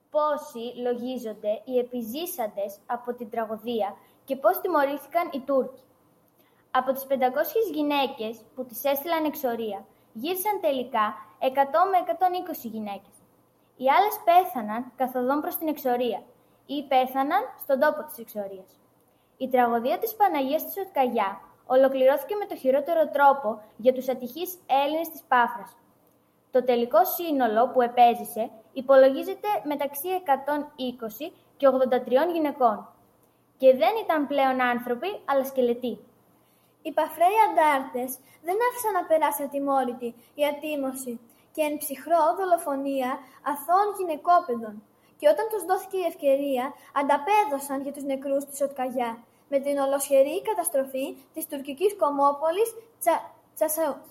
πόσοι λογίζονται οι επιζήσαντες από την τραγωδία και πώς τιμωρήθηκαν οι Τούρκοι. Από τις 500 γυναίκες που τις έστειλαν εξορία, γύρισαν τελικά 100 με 120 γυναίκες. Οι άλλες πέθαναν καθοδόν προς την εξορία ή πέθαναν στον τόπο της εξορίας. Η τραγωδία της Παναγίας της Οτκαγιά ολοκληρώθηκε με το χειρότερο τρόπο για τους ατυχείς Έλληνες της Πάφρας. Το τελικό σύνολο που επέζησε υπολογίζεται μεταξύ 120 και 83 γυναικών. Και δεν ήταν πλέον άνθρωποι, αλλά σκελετοί. Οι Παφραίοι αντάρτες δεν άφησαν να περάσει ατιμόρυτη η ατίμωση και εν ψυχρό δολοφονία αθώων γυναικόπαιδων. Και όταν τους δόθηκε η ευκαιρία, ανταπέδωσαν για τους νεκρούς της Οτκαγιά, με την ολοσχερή καταστροφή της τουρκικής κομμόπολης